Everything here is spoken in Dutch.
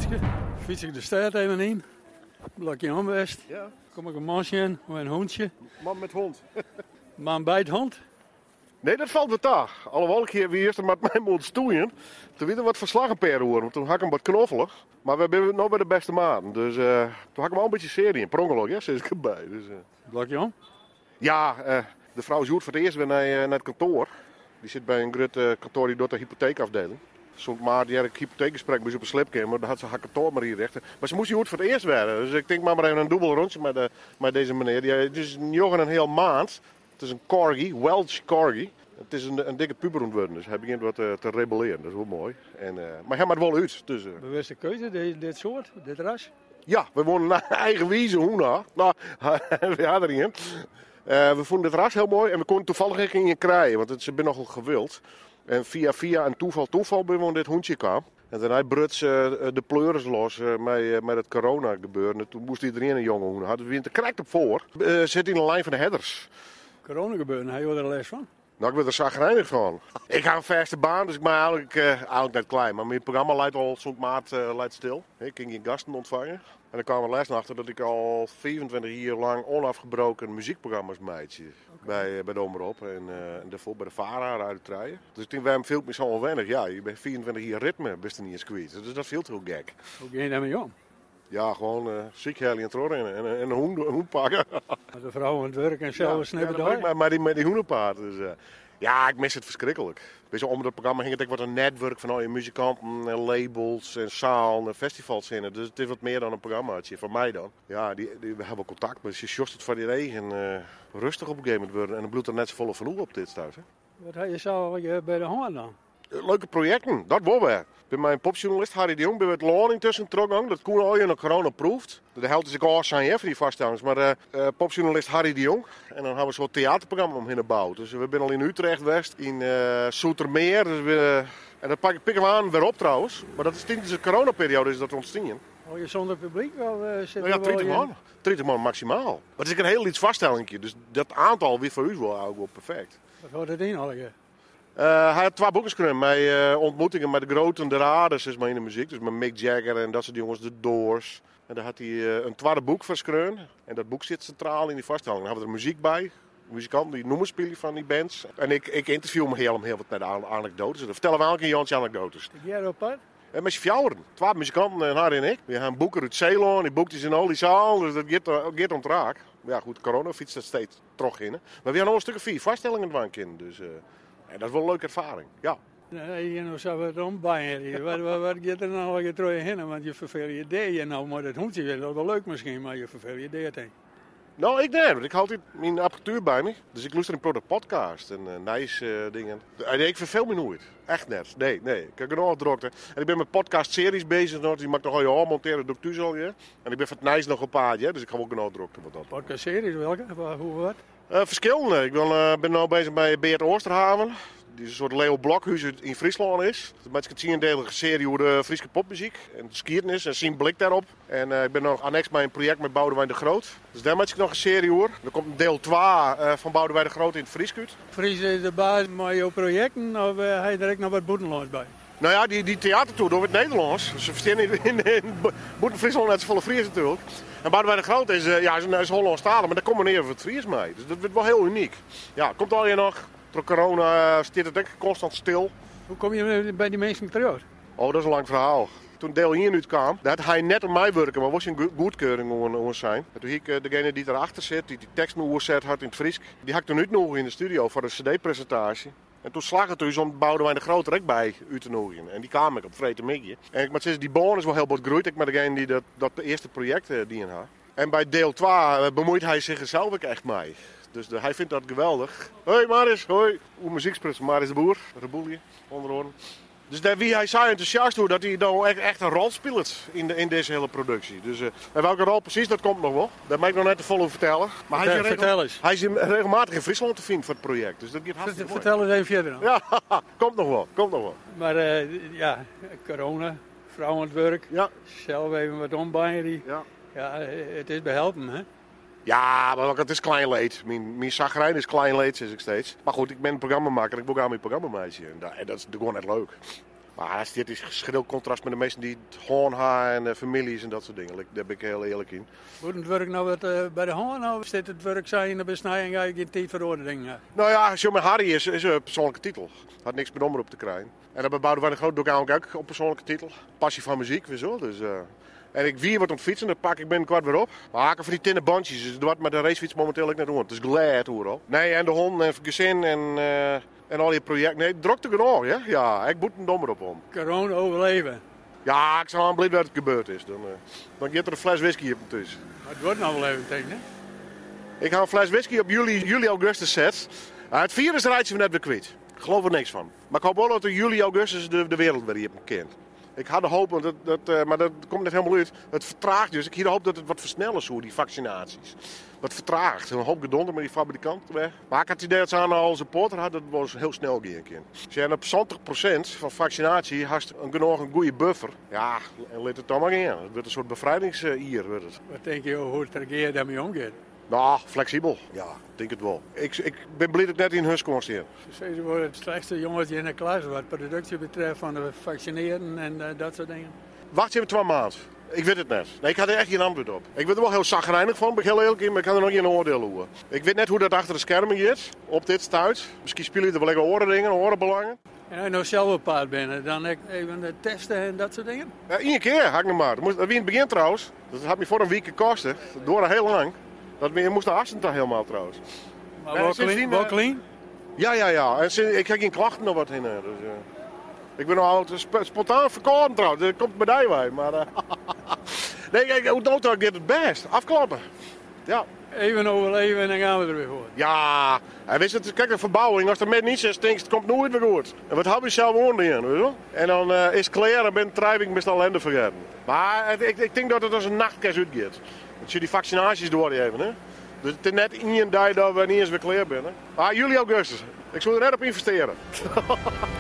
fietsje. Fiets ik de stad even in. Blokje omwest. Ja. Kom ik een mansje in, of een hondje. Man met hond. Maar een bijthond. Nee, dat valt wat daar. Alhoewel ik hier weer eerst met mijn mond stoeien. Toen werd er wat verslagen per hoor, want toen had ik hem wat knoffelig. Maar we zijn nog bij de beste maten. Dus toen had ik hem al een beetje serie in. Per ongeluk, ja, zit ik erbij. Dus, Blokje om. Ja, de vrouw zoert voor het eerst weer naar het kantoor. Die zit bij een groot kantoor die doet de hypotheekafdeling. Soms maar die had ik hypotheekgesprek bij op een slipkamer, daar had ze haar kantoor maar hier rechten. Maar ze moest hier voor het eerst werden. Dus ik denk maar even een dubbel rondje met deze meneer. Het is een jongen een heel maand. Het is een corgi, Welsh corgi. Het is een dikke puber ontworpen, dus hij begint wat te rebelleren. Dat is wel mooi. Maar hij maakt wel uit. Dus, Bewuste keuze, dit soort, dit ras. ja, we wonen naar eigen wieze, hoe nou? We hadden erin. We vonden het ras heel mooi en we konden toevallig in je krijgen, want ze zijn nogal gewild. En via een toeval bij we dit hondje kwam. En toen hij bruts de pleuris los met het corona gebeuren. Toen moest iedereen een jonge hoen. Hadden we weer te krijgt op voor. Zit in de lijn van de headers. Corona gebeuren, hij hoorde er les van. Nou, ik ben er zagrijnig van. Ik ga een verste baan, dus ik ben eigenlijk net klein. Maar mijn programma leidt al zo'n maand stil. Ik ging geen gasten ontvangen. En dan kwam er les achter dat ik al 24 jaar lang onafgebroken muziekprogramma's maakte. Bij de Omroep en daarvoor bij de VARA uit de trein. Dus ik denk, waarom viel het me zo onwennig? Ja, je bent 24 jaar ritme, best er niet eens kwijt. Dus dat viel heel gek. Hoe ging je daarmee om? Ja, gewoon ziek heel in het roren en een hoen pakken. Met de vrouw aan het werk en zelf snippen door. Maar met die hoenenpaard. Dus, ja, ik mis het verschrikkelijk. Weet je, om het programma ging het ook wat een netwerk van al je muzikanten en labels en zaal en festivals in. Dus het is wat meer dan een programmaatje, voor mij dan. Ja, we hebben contact, maar je sjost het van die regen rustig op een gegeven moment worden. En dan bloedt er net zo volle van op dit thuis. Hè? Wat had je zo bij de hand dan? Leuke projecten, dat willen we. Bij mijn popjournalist Harry de Jong ben we het Loon intussen teruggegaan. Dat kon al je nog corona proeft. De helft is ik al zijn voor die vaststellings. Maar popjournalist Harry de Jong. En dan hebben we zo'n theaterprogramma omheen gebouwd. Dus we zijn al in Utrecht West, in Soetermeer. Dus en dat pikken we aan weer op trouwens. Maar dat is tijdens de coronaperiode is dat ontstaan. Hoor je zonder publiek? Nou ja, 30 man. 30 man maximaal. Maar het is een heel iets vaststellingje. Dus dat aantal weer voor u wel perfect. Wat hoort het in al? Hij had 2 boeken geschreven met ontmoetingen met de grote de raders is maar in de muziek. Dus met Mick Jagger en dat soort jongens, de Doors. En daar had hij een tweede boek verschreven. En dat boek zit centraal in die vaststelling. Dan hebben we er muziek bij. Muzikanten die noemen spelen van die bands. En ik interview hem heel wat met de anekdotes. Dan vertellen we elke keer Jantje anekdotes. Jij op pad? Met z'n fjouweren. 2 muzikanten en haar en ik. We gaan boeken uit Ceylon. Die boekt is in al die zaal. Dus dat gaat ontraak. Ja goed, corona fietst dat steeds terug in. Hè. Maar we gaan nog een stuk of 4 vaststellingen van in. Dus... En dat is wel een leuke ervaring, ja. Nee, je zou het ombijen. Wat gaat er nou weer terug heen? Want je verveelt je idee. Nou, maar dat hondje is wel leuk misschien, maar je verveelt je idee heen. Nou, ik denk, want ik houd mijn apparatuur bij me. Dus ik luister een podcast en nice dingen. En ik verveel me nooit. Echt net. Nee. Ik heb genoeg drukte. En ik ben met podcastseries bezig. Die mag nog al je monteren, doe ik thuis al. Ja. En ik ben van het nice nog een paar, ja. Dus ik ga ook genoeg drukte met dat. Podcastseries, welke? Hoe wat? Verschillende. Ik ben nu bezig bij Beert Oosterhaven. Die een soort Leo Blokhuis in Friesland is. Het is een 10-delige serie over de Friese popmuziek en de skiernis en zien blik daarop. En ik ben nog annex bij een project met Boudewijn de Groot. Dus daar maak ik nog een serie over. Er komt een deel 2 van Boudewijn de Groot in het Fries uit. Fries is de baas van jouw projecten of hij direct nog wat Boetenlands bij? Nou ja, die theatertour door het Nederlands. Dus ze verstaan in Boeten-Friesland net zo volle Fries natuurlijk. En Boudewijn de Groot is Hollandstalig, maar daar komt meneer van het Fries mee. Dus dat wordt wel heel uniek. Ja, komt al je nog. Door corona staat het denk ik constant stil. Hoe kom je bij die mensen terecht? Oh, dat is een lang verhaal. Toen deel hier nu kwam, had hij net op mij werken, maar was een goedkeuring over zijn. En toen ik degene die erachter zit, die tekst nu oorzet had in het Fries, die had ik toen uitgenodigd in de studio voor een cd-presentatie. En toen slag het dus om Boudewijn de Groot er bij uit te nodigen. En die kwam ik op Vreten Migje. En ik moet zeggen, die boon is wel heel wat groeit. Ik ben degene die dat eerste project die in had. En bij deel 2 bemoeit hij zich er zelf ook echt mee. Dus hij vindt dat geweldig. Hoi Maris, hoi. Hoe muzieksprits, Maris de Boer, Reboelje, onder andere. Dus wie hij zo enthousiast doet dat hij dan echt een rol speelt in deze hele productie. Dus, en welke rol precies, dat komt nog wel. Dat mag ik nog net te vol over vertellen. Maar hij is regelmatig in Friesland te vinden voor het project. Dus dat gaat hartstikke mooi. Vertel eens even verder dan. Ja, komt nog wel. Maar corona, vrouw aan het werk, zelf even wat ombijen. Ja, het is behelpen, hè? Ja, maar het is klein leed. Mijn zagrijn is klein leed, zeg ik steeds. Maar goed, ik ben een programmamaker en ik wil ook aan mijn programmameisje. En dat is gewoon net leuk. Maar dit is schril contrast met de mensen die het hoorn hebben en families en dat soort dingen. Daar ben ik heel eerlijk in. Moet het werk nou wat bij de hoorn nou? Is dit het werk zijn in de besnijing ga je geen tijd voor orde dingen? Nou ja, als je met Harry is een persoonlijke titel. Had niks met omroep te krijgen. En dat bouwden wij de groot ook op persoonlijke titel. Passie van muziek, weer zo. Dus, en ik wie wat om fietsen, dat pak ik binnen kwart weer op. Maar haken van die tinnen bandjes, dus dat wordt met de racefiets momenteel ook net doen. Het is glad overal. Nee, en de hond en gezin en al die projecten. Nee, drukte genoeg, ja? Ja, ik moet een dommer op om. Corona overleven. Ja, ik zal aan blijven dat het gebeurd is. Dan gaat er een fles whisky op me tussen. Maar het wordt nou wel even tegen, hè? Ik ga een fles whisky op juli augustus zet. Het virusrijtje we net weer kwijt. Ik geloof er niks van. Maar ik hoop wel dat in juli augustus de wereld weer hier kent. Ik had de hoop, maar dat komt net helemaal uit. Het vertraagt dus. Ik had de hoop dat het wat versnellen zou, die vaccinaties. Wat vertraagt. Een hoop gedonder met die fabrikant weg. Maar ik had het idee dat ze aan al supporter hadden, dat was heel snel gaan. Als je op 70% van vaccinatie hast genoeg een goede buffer. Ja, en let het dan maar in. Het wordt een soort bevrijdingsier. Wat denk je hoe het regeer daarmee omgaat? Nou, flexibel. Ja, ik denk het wel. Ik ben blij dat ik net in huis kon staan. Ze worden het slechtste jongetje in de klas wat productie betreft van de vaccineren en dat soort dingen. Wacht even 2 maanden. Ik weet het net. Nee, ik had er echt geen antwoord op. Ik ben er wel heel zagrijnig van, ben ik heel eerlijk in, maar ik kan er nog geen oordeel over. Ik weet net hoe dat achter de schermen gaat, op dit stuit. Misschien spelen je er wel lekker oren orenbelangen. En als je nou zelf op paard bent, dan even de testen en dat soort dingen? Ja, 1 keer had ik nog maar. Dat was in het begin trouwens. Dat had me voor een week gekost. Door heel lang. Je moest de afstand helemaal trouwens. Maar wel clean? Ja. En ik heb geen klachten of wat in. Dus, ik ben nog spontaan verkouden trouwens. Dat komt bij wij. Maar nee, kijk, hoe dood ik dit het best? Afklappen. Ja. Even overleven en dan gaan we er weer voor. Ja, en weet je, kijk de verbouwing. Als er met niets is, stinkt, het komt nooit weer goed. En wat heb je zelf onder in, weet je wel? En dan is het klaar en ben je drijving best ellende vergeten. Maar ik denk dat het als een nachtkerst uitgaat. Dat je die vaccinaties door even, hè. Dus het is net 1 dag dat we niet eens weer klaar zijn. Ah, juli, augustus. Ik zou er net op investeren.